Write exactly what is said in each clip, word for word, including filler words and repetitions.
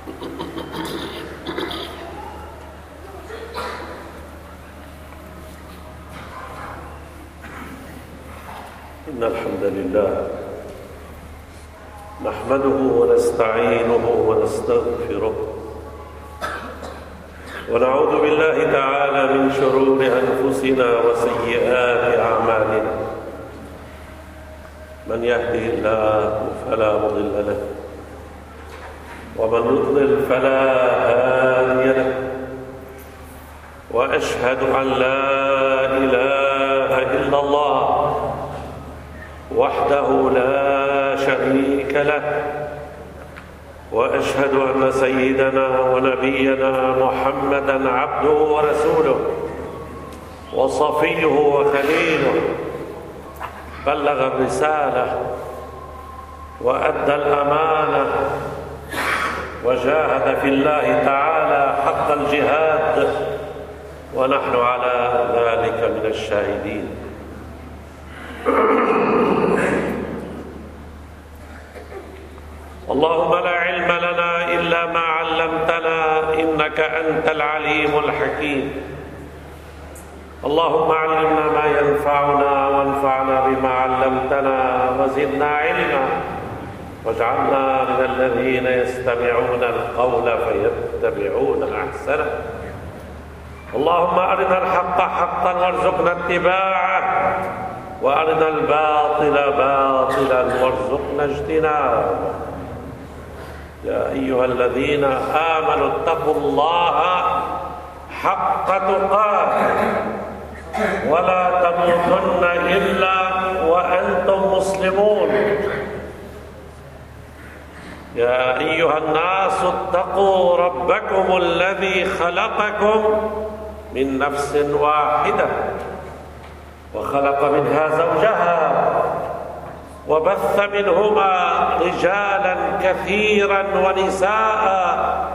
إن الحمد لله نحمده ونستعينه ونستغفره ونعوذ بالله تعالى من شرور أنفسنا وسيئات أعمالنا. من يهده الله فلا مضل له ومن يضلل فلا هادي له، وأشهد أن لا إله إلا الله وحده لا شريك له، وأشهد أن سيدنا ونبينا محمدًا عبده ورسوله وصفيه وخليله، بلغ الرسالة وأدى الأمانة وجاهد في الله تعالى حق الجهاد، ونحن على ذلك من الشاهدين. اللهم لا علم لنا إلا ما علمتنا إنك أنت العليم الحكيم. اللهم علمنا ما ينفعنا وانفعنا بما علمتنا وزدنا علما، واجعلنا من الذين يستمعون القول فيتبعون أحسنه. اللهم أرنا الحق حقا وارزقنا اتباعه، وأرنا الباطل باطلا وارزقنا اجتنابه. يا أيها الذين آمنوا اتقوا الله حق تقاته ولا تموتن إلا وأنتم مسلمون. يا أيها الناس اتقوا ربكم الذي خلقكم من نفس واحدة وخلق منها زوجها وبث منهما رجالا كثيرا ونساء،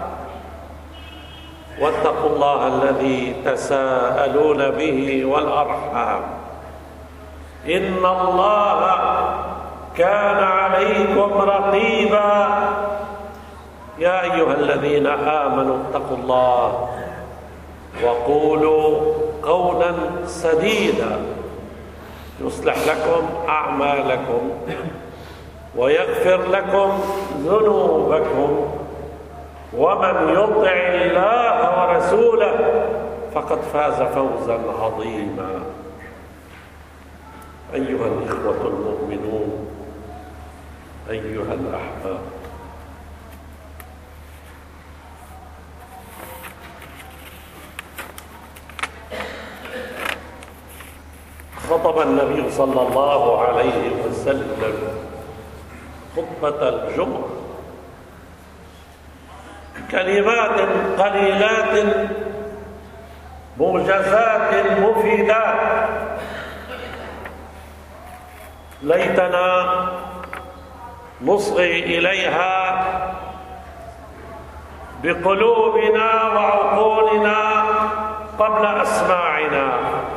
واتقوا الله الذي تساءلون به والأرحام إن الله كان عليكم رقيبا. يا أيها الذين آمنوا اتقوا الله وقولوا قولا سديدا يصلح لكم أعمالكم ويغفر لكم ذنوبكم، ومن يطع الله ورسوله فقد فاز فوزا عظيما. أيها الإخوة المؤمنون، أيها الأحباب، خطب النبي صلى الله عليه وسلم خطبة الجمعة كلمات قليلات موجزات مفيدات، ليتنا نصغي إليها بقلوبنا وعقولنا قبل أسماعنا،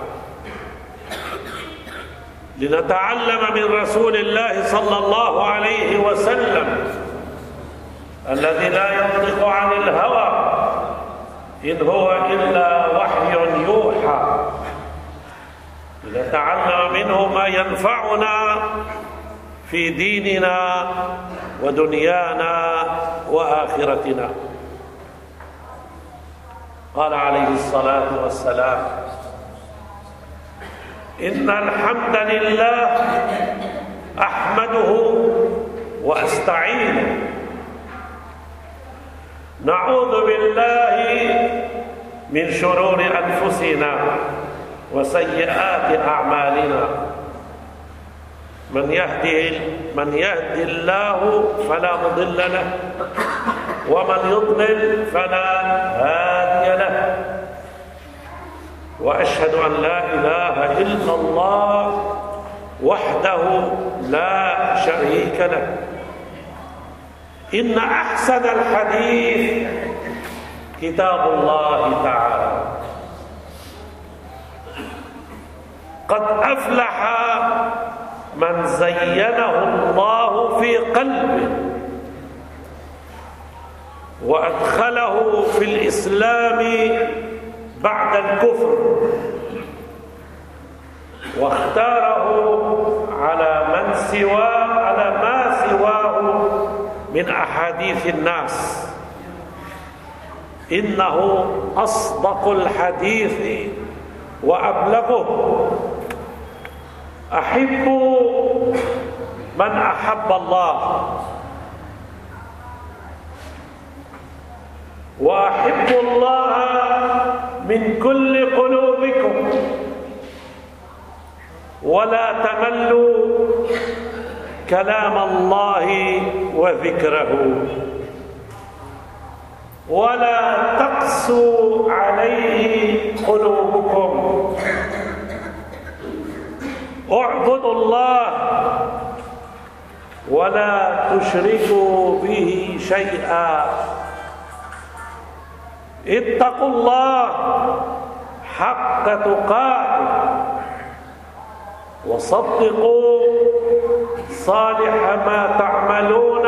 لنتعلم من رسول الله صلى الله عليه وسلم الذي لا ينطق عن الهوى إن هو إلا وحي يوحى، لنتعلم منه ما ينفعنا في ديننا ودنيانا وآخرتنا. قال عليه الصلاة والسلام: إن الحمد لله أحمده وأستعينه، نعوذ بالله من شرور أنفسنا وسيئات أعمالنا، من يهده من يهدي الله فلا مضل له، ومن يضلل فلا هادي له، وأشهد أن لا إله إلا الله وحده لا شريك له. إن أحسن الحديث كتاب الله تعالى، قد أفلح من زينه الله في قلبه وأدخله في الإسلام بعد الكفر، واختاره على من سواه على ما سواه من أحاديث الناس. إنه أصدق الحديث وأبلغه. أحبوا من أحب الله، وأحبوا الله من كل قلوبكم، ولا تملوا كلام الله وذكره، ولا تقسوا عليه قلوبكم. اعبدوا الله ولا تشركوا به شيئا. اتقوا الله حق تقاته، وصدقوا صالح ما تعملون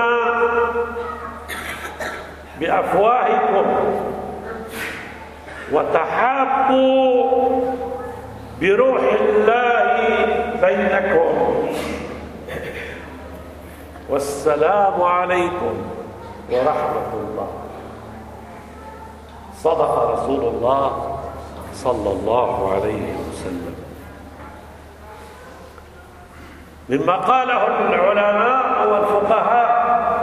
بأفواهكم، وتحابوا بروح الله بينكم. والسلام عليكم ورحمة الله. صدق رسول الله صلى الله عليه وسلم. مما قاله العلماء والفقهاء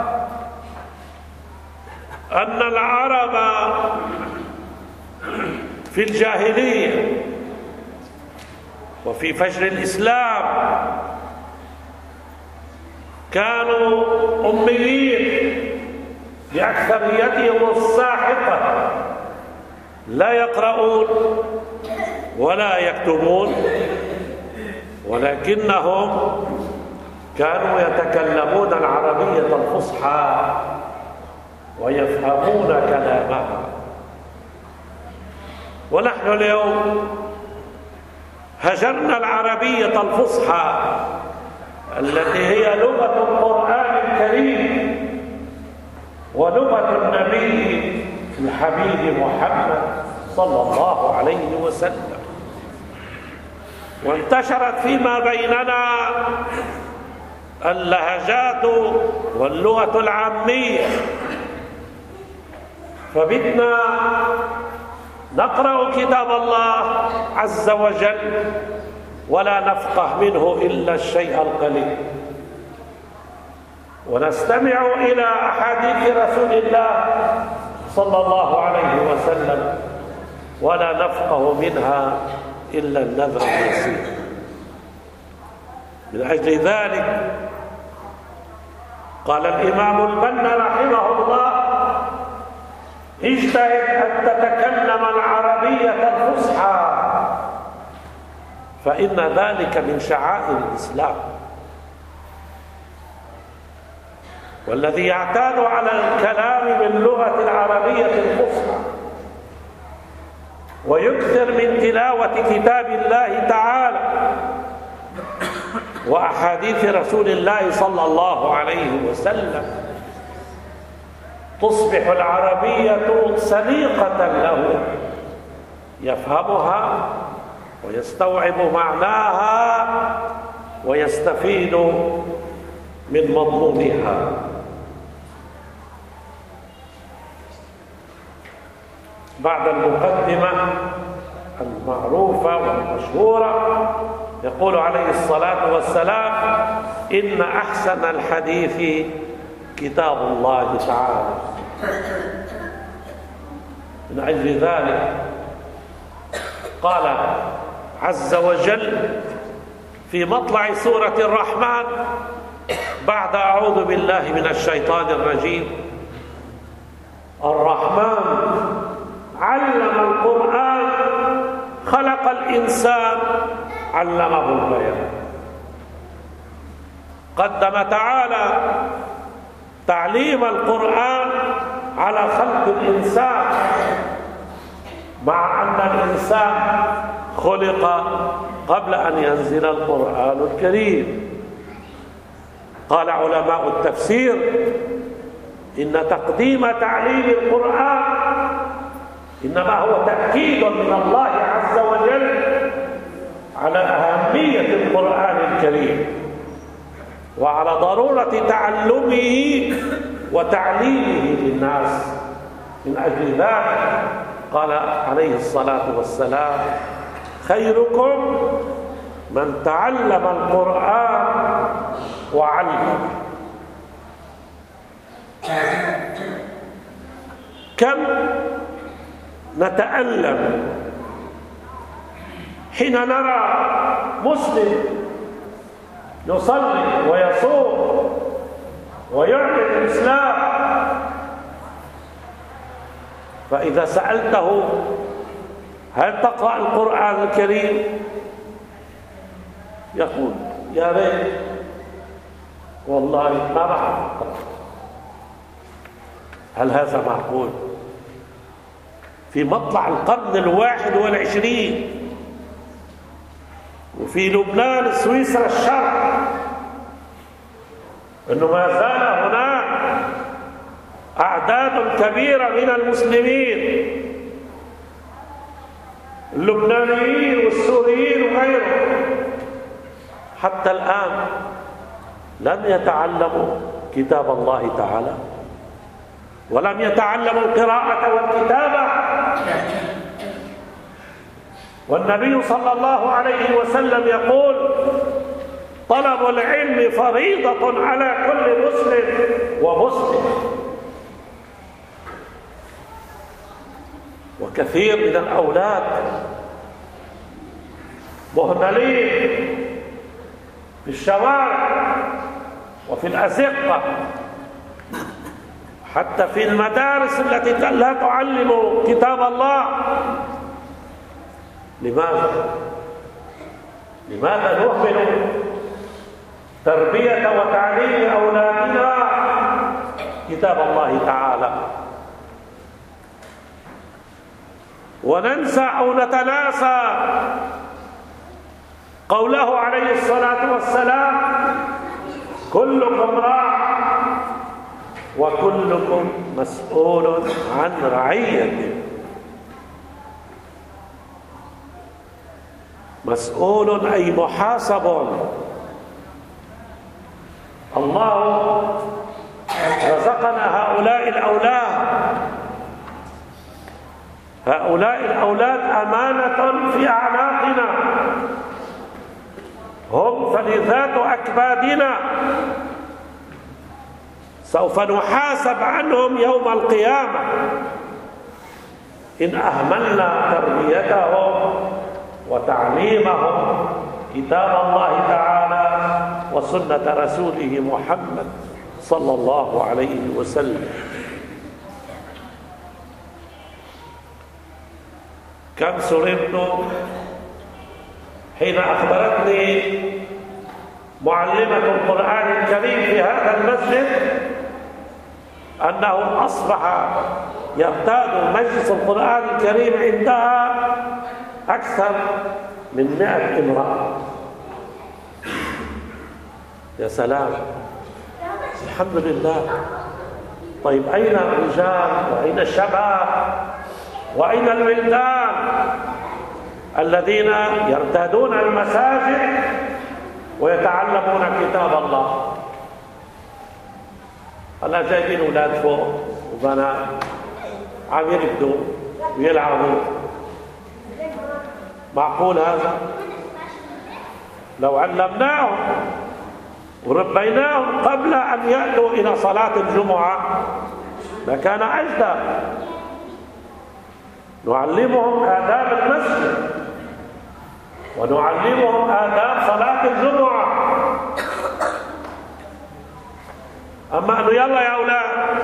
أن العرب في الجاهلية وفي فجر الإسلام كانوا أميين بأكثريتهم الساحقة، لا يقرؤون ولا يكتبون، ولكنهم كانوا يتكلمون العربية الفصحى ويفهمون كلامها. ونحن اليوم هجرنا العربية الفصحى التي هي لغة القرآن الكريم ولغة النبي الحبيب محمد صلى الله عليه وسلم، وانتشرت فيما بيننا اللهجات واللغة العامية، فبدنا نقرأ كتاب الله عز وجل ولا نفقه منه إلا الشيء القليل، ونستمع إلى أحاديث رسول الله صلى الله عليه وسلم ولا نفقه منها إلا النذر اليسير. من أجل ذلك قال الإمام البنا رحمه الله: اجتهد أن تتكلم العربية الفصحى، فإن ذلك من شعائر الإسلام. والذي يعتاد على الكلام باللغة العربية الفصحى ويكثر من تلاوة كتاب الله تعالى وأحاديث رسول الله صلى الله عليه وسلم تصبح العربية سليقة له، يفهمها ويستوعب معناها ويستفيد من مضمونها. بعد المقدمة المعروفة والمشهورة يقول عليه الصلاة والسلام: إن أحسن الحديث كتاب الله تعالى. من أجل ذلك قال عز وجل في مطلع سورة الرحمن بعد أعوذ بالله من الشيطان الرجيم: الرحمن علم القرآن خلق الإنسان علمه البيان. قدم تعالى تعليم القرآن على خلق الإنسان، مع أن الإنسان خلق قبل أن ينزل القرآن الكريم. قال علماء التفسير: إن تقديم تعليم القرآن إنما هو تأكيد من الله عز وجل على أهمية القرآن الكريم وعلى ضرورة تعلمه وتعليمه للناس. من أجل ذلك قال عليه الصلاة والسلام: خيركم من تعلم القرآن وعلمه. كم نتألم حين نرى مسلم يصلي ويصوم ويعلن الإسلام، فإذا سألته: هل تقرأ القرآن الكريم؟ يقول: يا ريت والله ما بعرف أقرأ. هل هذا معقول؟ في مطلع القرن الواحد والعشرين، وفي لبنان سويسرا الشرق، أنه ما زال هناك أعداد كبيرة من المسلمين اللبنانيين والسوريين وغيرهم حتى الآن لم يتعلموا كتاب الله تعالى، ولم يتعلموا القراءة والكتابة. والنبي صلى الله عليه وسلم يقول: طلب العلم فريضة على كل مسلم ومسلم. وكثير من الأولاد مهملين في الشوارع وفي الأزقة، حتى في المدارس التي لا تعلم كتاب الله. لماذا؟ لماذا نهمل تربية وتعليم أولادنا كتاب الله تعالى، وننسى أو نتناسى قوله عليه الصلاة والسلام: كلكم راع وكلكم مسؤول عن رعيته. مسؤول أي محاسب. الله رزقنا هؤلاء الأولاد، هؤلاء الأولاد أمانة في أعناقنا، هم فلذات أكبادنا، سوف نحاسب عنهم يوم القيامة إن أهملنا تربيتهم وتعليمهم كتاب الله تعالى وسنة رسوله محمد صلى الله عليه وسلم. كم سررت حين أخبرتني معلمة القرآن الكريم في هذا المسجد أنه أصبح يرتاد مجلس القرآن الكريم عندها أكثر من مئة امرأة. يا سلام، الحمد لله. طيب أين الرجال وأين الشباب وأين الولدان الذين يرتادون المساجد ويتعلمون كتاب الله؟ هلا جايبين أولاد فوق وبنات عم يركضوا ويلعبوا. معقول هذا؟ لو علمناهم وربيناهم قبل أن يأتوا إلى صلاة الجمعة لكان أجدى. نعلمهم آداب المسجد ونعلمهم آداب صلاة الجمعة. أما أنه يلا يا أولاد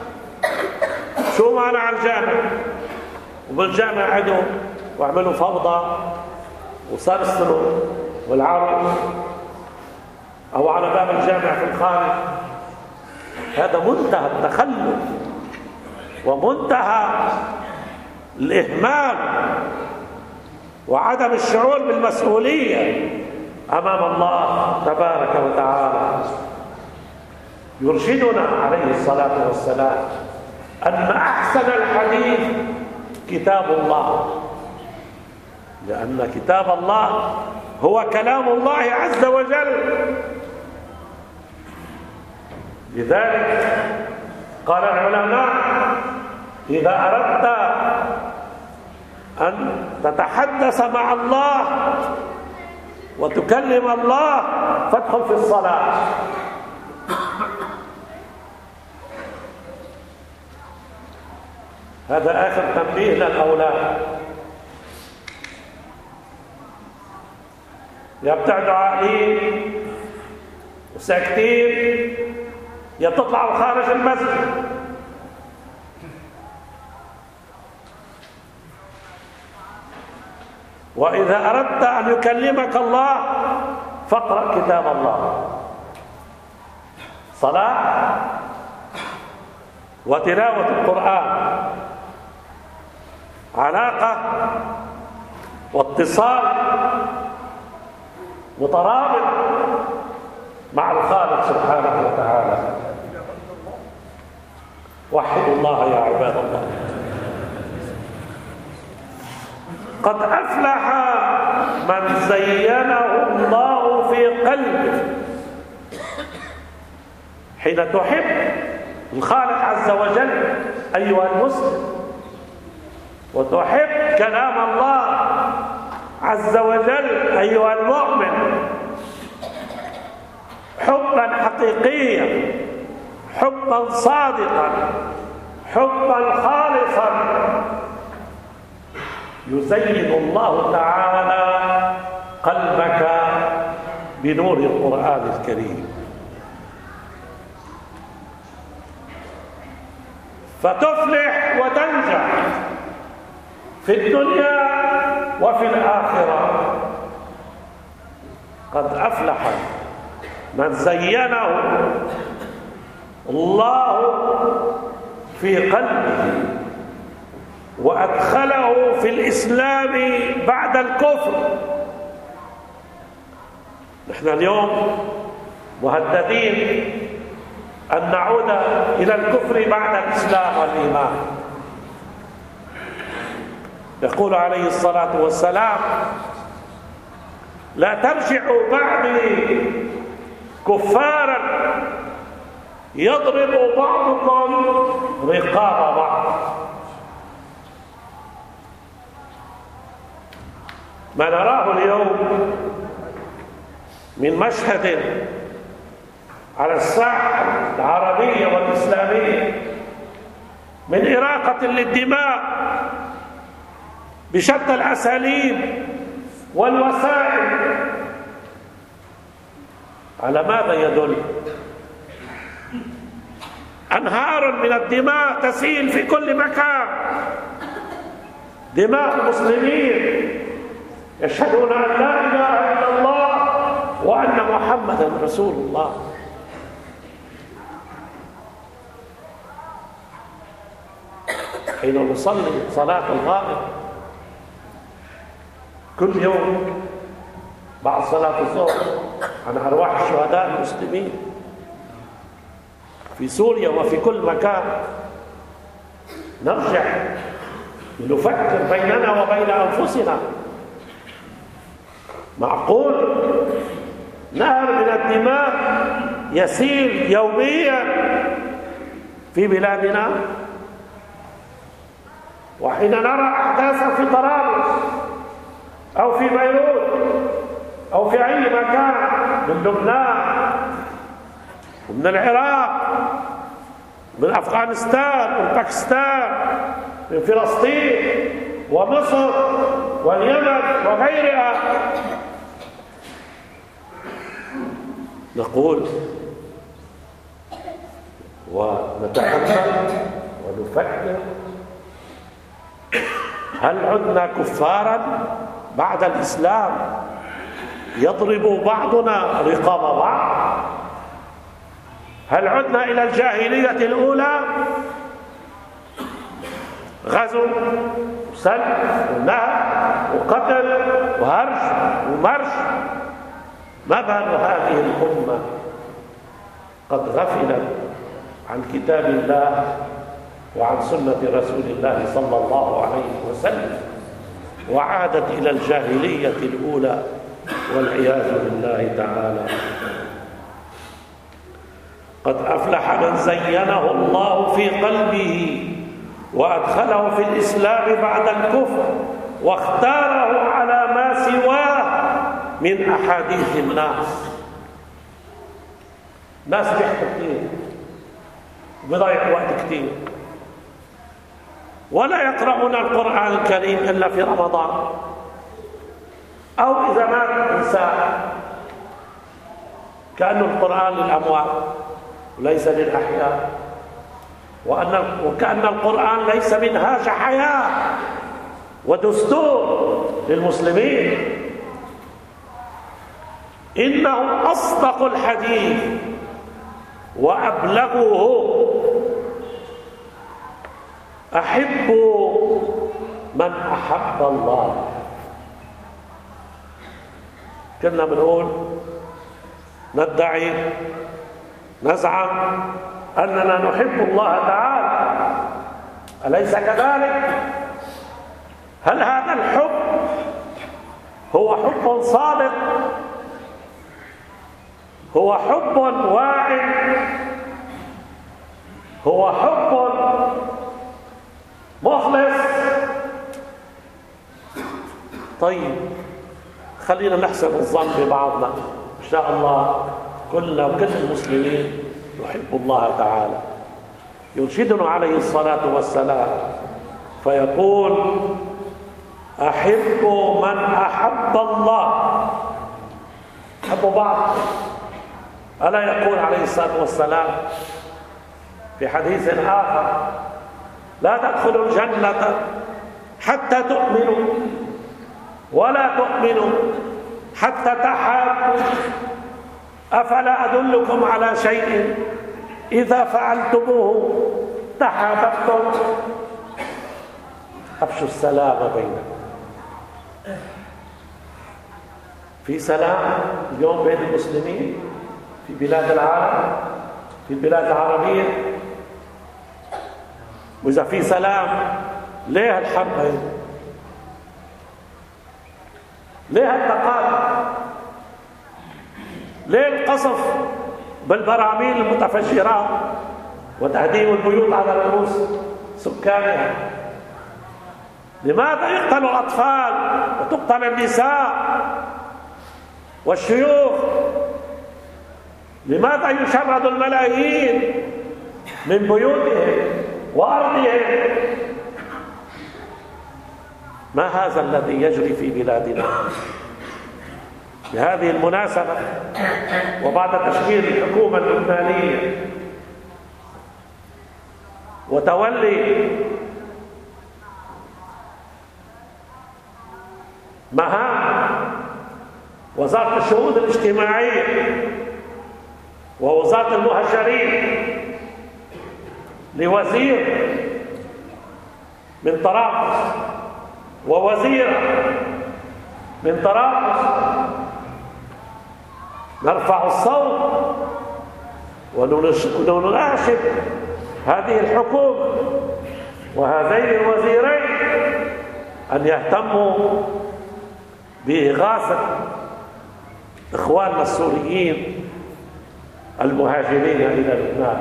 شو معنا على الجامع، وبالجامع عدوا واعملوا فوضى وسرسلوا والعرض، أو على باب الجامع في الخارج. هذا منتهى التخلف ومنتهى الإهمال وعدم الشعور بالمسؤولية أمام الله تبارك وتعالى. يرشدنا عليه الصلاة والسلام أن أحسن الحديث كتاب الله، لأن كتاب الله هو كلام الله عز وجل. لذلك قال العلماء: إذا أردت أن تتحدث مع الله وتكلم الله فادخل في الصلاة. هذا آخر تنبيه للأولاد. يبتعدوا عاقلين وساكتين، يا تطلعوا خارج المسجد. وإذا أردت أن يكلمك الله فاقرأ كتاب الله. صلاة وتلاوة القرآن علاقة واتصال مترابط مع الخالق سبحانه وتعالى. وحدوا الله يا عباد الله. قد أفلح من زينه الله في قلبه. حين تحب الخالق عز وجل أيها المسلم وتحب كلام الله عز وجل أيها المؤمن حبا حقيقيا، حبا صادقا، حبا خالصا، يزين الله تعالى قلبك بنور القرآن الكريم، فتفلح وتنجح في الدنيا وفي الآخرة. قد أفلح من زينه الله في قلبه وأدخله في الإسلام بعد الكفر. نحن اليوم مهددين أن نعود إلى الكفر بعد الإسلام والإيمان. يقول عليه الصلاة والسلام: لا ترجعوا بعدي كفارا يضرب بعضكم رقاب بعض. ما نراه اليوم من مشهد على الساحة العربية والإسلامية من إراقة للدماء بشتى الأساليب والوسائل، على ماذا يدل؟ أنهار من الدماء تسيل في كل مكان، دماء المسلمين يشهدون أن لا إله إلا الله وأن محمدا رسول الله. حين نصلي صلاة الغائب كل يوم بعد صلاة الظهر عن أرواح الشهداء المسلمين في سوريا وفي كل مكان، نرجع لنفكر بيننا وبين أنفسنا. معقول نهر من الدماء يسيل يوميا في بلادنا؟ وحين نرى أحداثا في طرابلس أو في بيروت أو في أي مكان من لبنان ومن العراق من أفغانستان ومن باكستان من فلسطين ومصر واليمن وغيرها، نقول ونتأمل ونفكر: هل عدنا كفارا بعد الإسلام يضرب بعضنا رقاب بعض؟ هل عدنا إلى الجاهلية الأولى؟ غزو وسلب ونهب وقتل وهرج ومرج. ما بال هذه الأمة قد غفلت عن كتاب الله وعن سنة رسول الله صلى الله عليه وسلم، وعادت إلى الجاهلية الأولى والعياذ بالله تعالى. قد أفلح من زينه الله في قلبه وأدخله في الإسلام بعد الكفر واختاره على ما سواه من أحاديث الناس. ناس بيحكوا كتير وبيضيعوا وقت كتير ولا يقرؤون القرآن الكريم إلا في رمضان، أو إذا مات إنسان كأنه القرآن للأموات وليس للأحياء، وأن وكأن القرآن ليس منهاج حياة ودستور للمسلمين. إنه أصدق الحديث وأبلغه. أحبوا من أحب الله. كنا بنقول ندعي نزعم أننا نحب الله تعالى، أليس كذلك؟ هل هذا الحب هو حب صادق؟ هو حب واعي؟ هو حب مخلص؟ طيب خلينا نحسن الظن ببعضنا. إن شاء الله كلنا وكل المسلمين يحب الله تعالى. يرشدنا عليه الصلاة والسلام فيقول: أحبوا من أحب الله. حبوا بعض. ألا يقول عليه الصلاة والسلام في حديث آخر: لا تدخلوا الجنة حتى تؤمنوا ولا تؤمنوا حتى تحابوا، أفلا أدلكم على شيء إذا فعلتموه تحاببتم؟ أفشوا السلام بينكم. في سلام اليوم بين المسلمين في بلاد العالم، في البلاد العربية؟ وإذا في سلام ليه الحرب هي؟ ليه التقاطع؟ ليه القصف بالبراميل المتفجرات وتهديم البيوت على رؤوس سكانها؟ لماذا يقتل الأطفال وتقتل النساء والشيوخ؟ لماذا يشرد الملايين من بيوتهم وأرضهم؟ ما هذا الذي يجري في بلادنا؟ بهذه المناسبة وبعد تشكيل الحكومة اللبنانية وتولي مهام وزارة الشؤون الاجتماعية ووزارة المهاجرين لوزير من طرابلس ووزيرة من طرابلس، نرفع الصوت ونناشد هذه الحكومة وهذين الوزيرين أن يهتموا بإغاثة إخواننا السوريين المهاجرين إلى لبنان.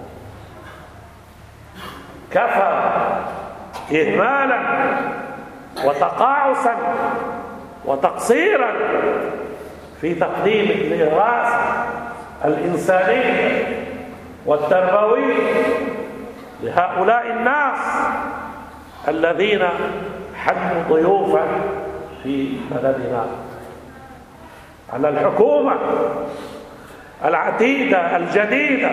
كفى إهمالا وتقاعسا وتقصيرا في تقديم الإغاثة الإنسانية والتربوية لهؤلاء الناس الذين حلوا ضيوفا في بلدنا. على الحكومة العتيدة الجديدة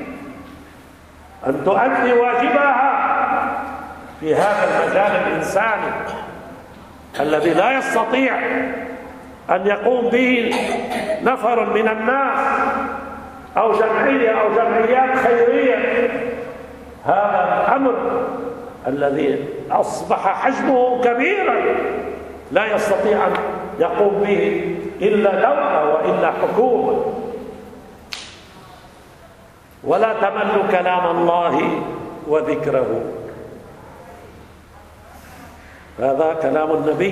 أن تؤدي واجبها في هذا المجال الإنساني الذي لا يستطيع أن يقوم به نفر من الناس أو جمعية أو جمعيات خيرية. هذا الأمر الذي أصبح حجمه كبيرا لا يستطيع أن يقوم به إلا دولة وإلا حكومة. ولا تملوا كلام الله وذكره. هذا كلام النبي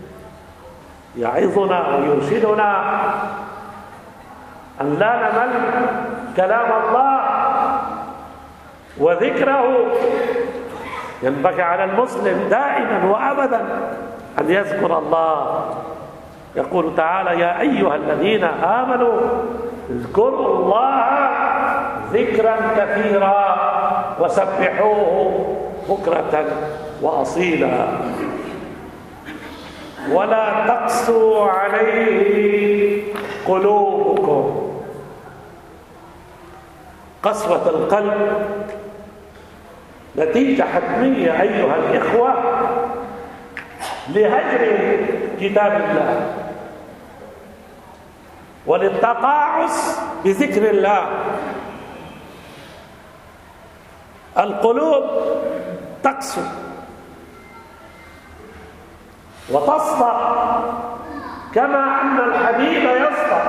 يعظنا ويرشدنا أن لا نمل كلام الله وذكره. ينبغي على المسلم دائما وأبدا أن يذكر الله. يقول تعالى: يا أيها الذين آمنوا اذكروا الله ذكرا كثيرا وسبحوه بكرة وأصيلا ولا تقسوا عليه قلوبكم. قسوة القلب نتيجة حتمية أيها الإخوة لهجر كتاب الله وللتقاعس بذكر الله. القلوب تقسو وتصدع كما أن الحبيب يصدع.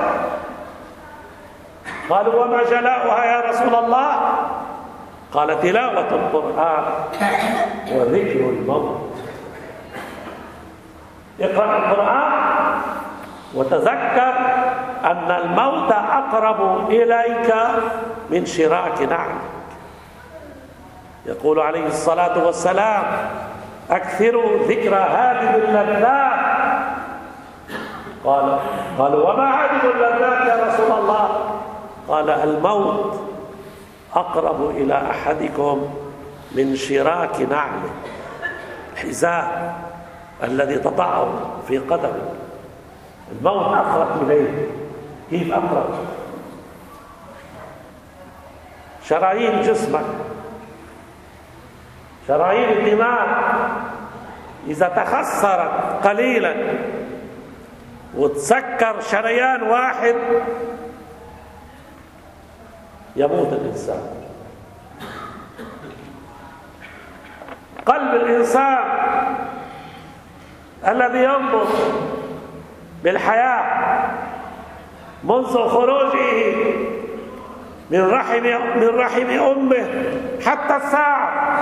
قالوا: وما جلاؤها يا رسول الله؟ قال: تلاوة القرآن وذكر الموت. اقرأ القرآن وتذكر أن الموت أقرب إليك من شراك نعلك. يقول عليه الصلاة والسلام: أكثروا ذكر هذه اللذات. قال قالوا: وما هذه اللذات يا رسول الله؟ قال: الموت أقرب إلى أحدكم من شراك نعله، الحذاء الذي تضعه في قدمه. الموت أقرب إليه. كيف أقرب؟ شرايين جسمك، شرايين الدماغ إذا تخسرت قليلا وتسكر شريان واحد يموت الإنسان. قلب الإنسان الذي ينبض بالحياة منذ خروجه من رحم من رحم أمه حتى الساعة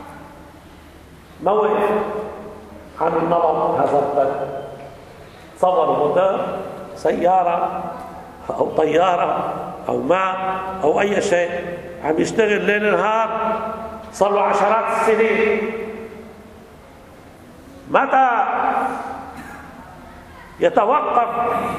ما وقف عن النبض هذا القلب. تصور موتور سيارة أو طيارة أو ماء أو أي شيء عم يشتغل ليل نهار صار له عشرات السنين. متى يتوقف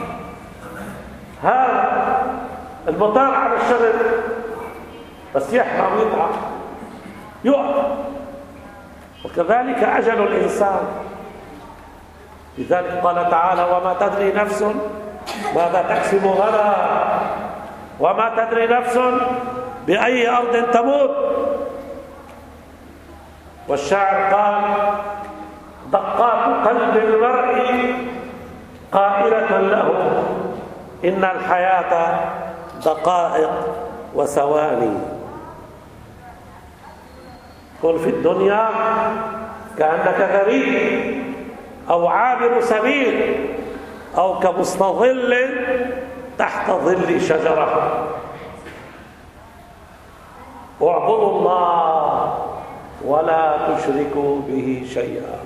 هذا الموتور على الشغل؟ بس يحرم ويتعب يقف. وكذلك أجل الإنسان. لذلك قال تعالى: وما تدري نفس ماذا تكسب غدا وما تدري نفس بأي أرض تموت. والشاعر قال: دقات قلب المرء قائلة له إن الحياة دقائق وثواني. كن في الدنيا كأنك غريب أو عابر سبيل أو كمستظل تحت ظل شجرة. واعبدوا الله ولا تشركوا به شيئا.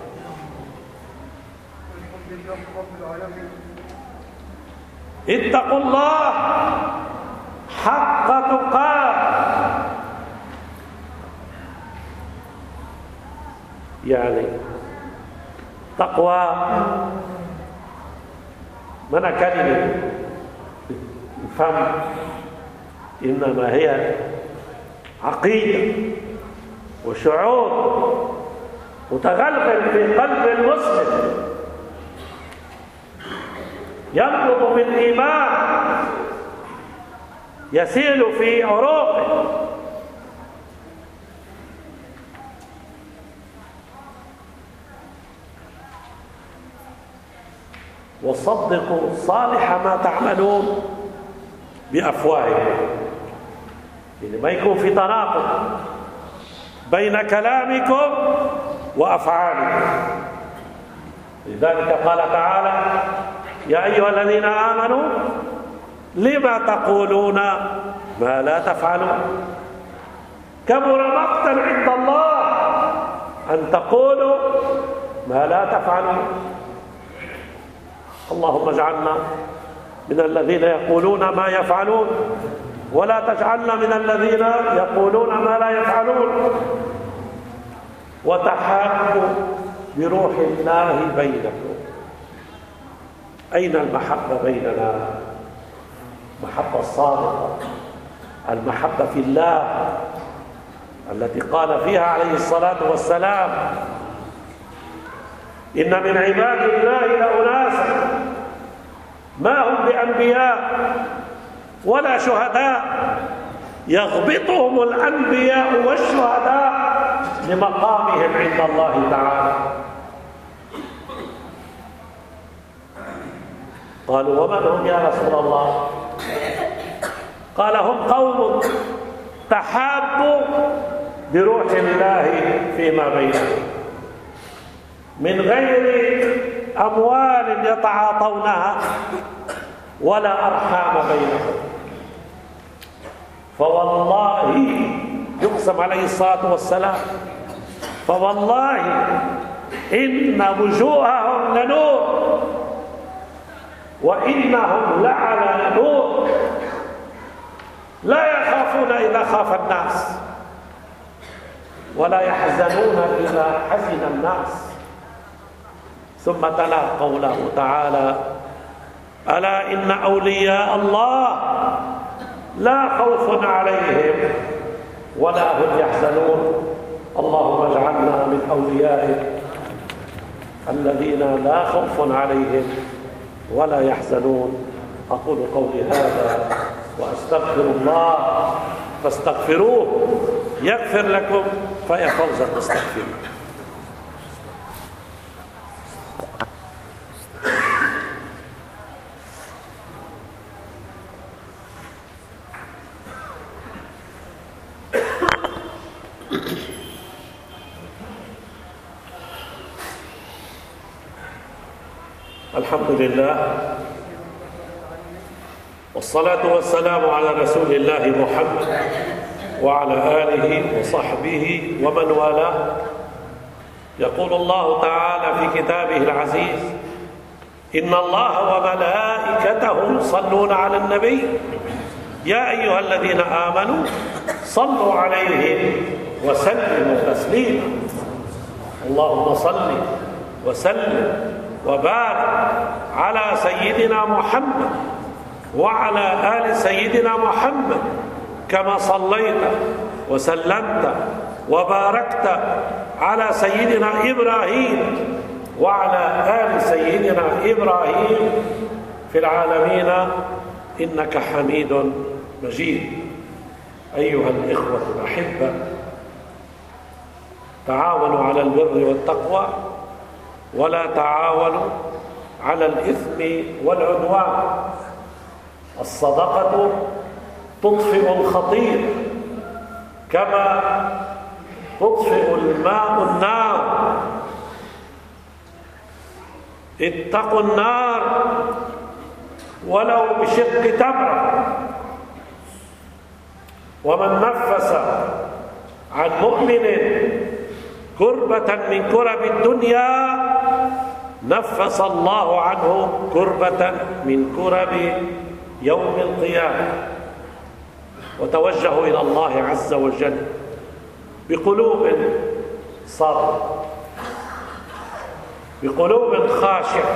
اتقوا الله حق تقاته. يعني تقوى من كلمة الفم، إنما هي عقيدة وشعور متغلغل في قلب المسلم ينبض بالإيمان يسيل في عروقه. وصدقوا صالح ما تعملون بأفواهكم. يعني ما يكون في تناقض بين كلامكم وأفعالكم. لذلك قال تعالى: يا أيها الذين آمنوا لما تقولون ما لا تفعلون كبر مقتا عند الله أن تقولوا ما لا تفعلون. اللهم اجعلنا من الذين يقولون ما يفعلون ولا تجعلنا من الذين يقولون ما لا يفعلون. وتحابوا بروح الله بينكم. أين المحبة بيننا؟ المحبة الصادقة، المحبة في الله التي قال فيها عليه الصلاة والسلام: إن من عباد الله لأناسا ما هم بأنبياء ولا شهداء يغبطهم الأنبياء والشهداء لمقامهم عند الله تعالى. قالوا: ومن هم يا رسول الله؟ قال: هم قوم تحابوا بروح الله فيما بينهم من غير أموال يتعاطونها ولا أرحام بينهم. فوالله، يقسم عليه الصلاة والسلام، فوالله إن وجوههم لنور وإنهم لعلى نور لا يخافون إذا خاف الناس ولا يحزنون إذا حزن الناس. ثم تلا قوله تعالى: ألا إن أولياء الله لا خوف عليهم ولا هم يحزنون. اللهم اجعلنا من أوليائك الذين لا خوف عليهم ولا يحزنون. أقول قولي هذا وأستغفر الله فاستغفروه يغفر لكم فيا فوز المستغفرين. الحمد لله والصلاة والسلام على رسول الله محمد وعلى آله وصحبه ومن والاه. يقول الله تعالى في كتابه العزيز: إن الله وملائكته يصلون على النبي يا أيها الذين آمنوا صلوا عليه وسلموا تسليما. اللهم صل وسلم وبارك على سيدنا محمد وعلى آل سيدنا محمد كما صليت وسلمت وباركت على سيدنا إبراهيم وعلى آل سيدنا إبراهيم في العالمين إنك حميد مجيد. أيها الإخوة الأحبة، تعاونوا على البر والتقوى ولا تعاونوا على الإثم والعدوان. الصدقة تطفئ الخطير كما تطفئ الماء النار. اتقوا النار ولو بشق تمرة. ومن نفس عن مؤمن كربة من كرب الدنيا نفس الله عنه كربة من كرب يوم القيامة. وتوجهوا إلى الله عز وجل بقلوب صادقة، بقلوب خاشعة،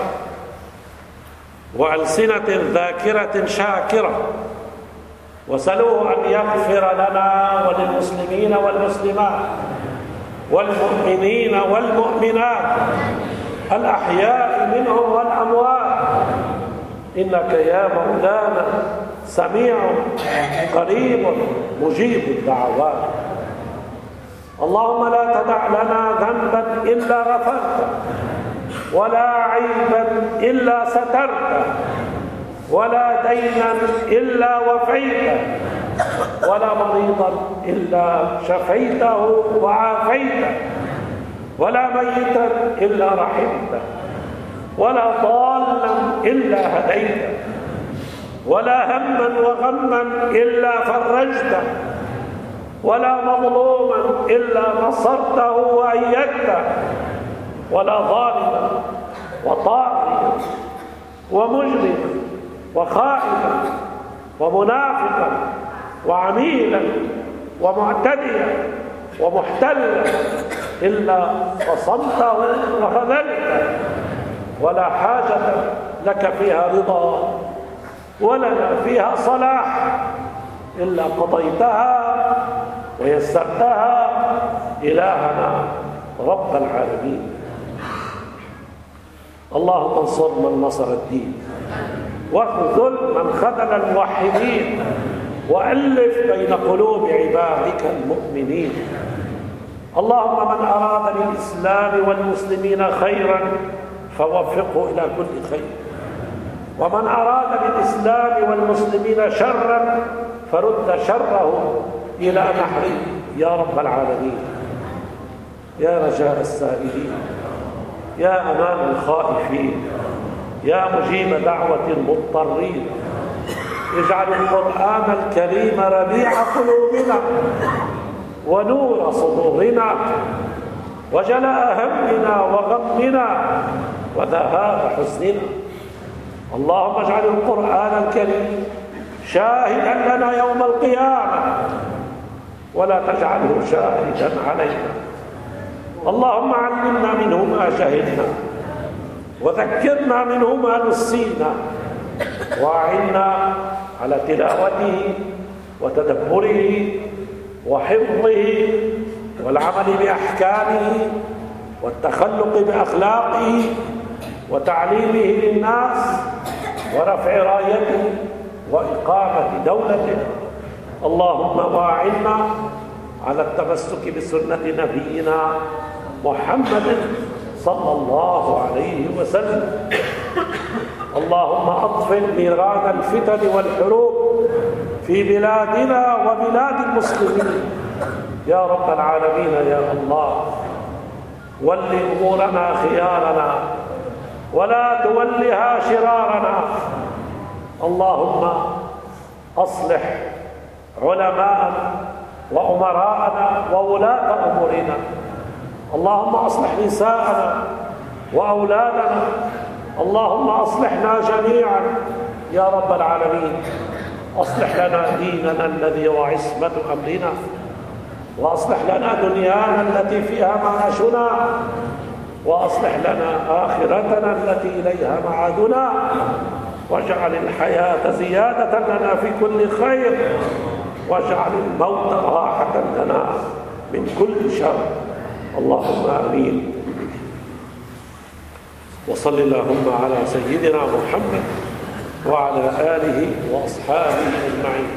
وألسنة ذاكرة شاكرة، وسلوه أن يغفر لنا وللمسلمين والمسلمات والمؤمنين والمؤمنات الأحياء منهم والأموات، إنك يا مولانا سميع قريب مجيب الدعوات. اللهم لا تدع لنا ذنبا إلا غفرته، ولا عيبا إلا سترته، ولا دينا إلا وفيته، ولا مريضا إلا شفيته وعافيته، ولا ميتا إلا رحمته، ولا ضالا إلا هديته. ولا هما وغما إلا فرجته، ولا مظلوما إلا نصرته وأيدته، ولا ظالما وطاغيا ومجرما وخائفا ومنافقا وعميلا ومعتديا ومحتلا إلا قصمته وخذلته، ولا حاجة لك فيها رضا ولنا فيها صلاح إلا قضيتها ويسرتها إلهنا رب العالمين. اللهم انصر من نصر الدين، واخذل من خذل الموحدين، وألف بين قلوب عبادك المؤمنين. اللهم من أراد للإسلام والمسلمين خيرا فوفقه إلى كل خير، ومن أراد للإسلام والمسلمين شرا فرد شره إلى نحره يا رب العالمين. يا رجاء السائلين، يا أمان الخائفين، يا مجيب دعوة المضطرين، اجعل القرآن الكريم ربيع قلوبنا ونور صدورنا وجلاء همنا وغمنا وذهاب حزننا. اللهم اجعل القرآن الكريم شاهدا لنا يوم القيامة ولا تجعله شاهدا علينا. اللهم علمنا منه ما جهلنا وذكرنا منه ما نسينا، وأعنا على تلاوته وتدبره وحفظه والعمل بأحكامه والتخلق بأخلاقه وتعليمه للناس ورفع رايته وإقامة دولته. اللهم واعنا على التمسك بسنة نبينا محمد صلى الله عليه وسلم. اللهم أطفئ نيران الفتن والحروب في بلادنا وبلاد المسلمين يا رب العالمين يا الله. ول أمورنا خيارنا ولا تولها شرارنا. اللهم أصلح علماءنا وأمراءنا وولاة أمورنا. اللهم أصلح نساءنا وأولادنا. اللهم أصلحنا جميعا يا رب العالمين. أصلح لنا ديننا الذي هو عصمة أمرنا، وأصلح لنا دنيانا التي فيها معاشنا، وأصلح لنا آخرتنا التي إليها معادنا، واجعل الحياة زيادة لنا في كل خير، واجعل الموت راحة لنا من كل شر. اللهم آمين. وصل اللهم على سيدنا محمد وعلى آله وأصحابه أجمعين.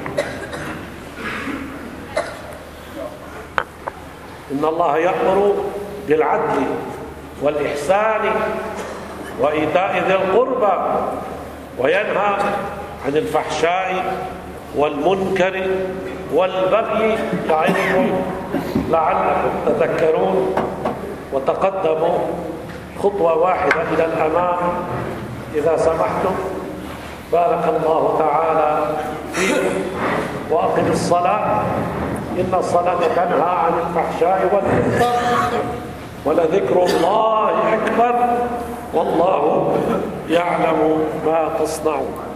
إن الله يأمر بالعدل والإحسان وإيتاء ذي القربى وينهى عن الفحشاء والمنكر والبغي يعظكم لعلكم تذكرون. وتقدموا خطوة واحدة إلى الأمام إذا سمحتم. بارك الله تعالى فيكم. وأقم الصلاة إن الصلاة تنهى عن الفحشاء والمنكر ولذكر الله أكبر والله يعلم ما تصنعون.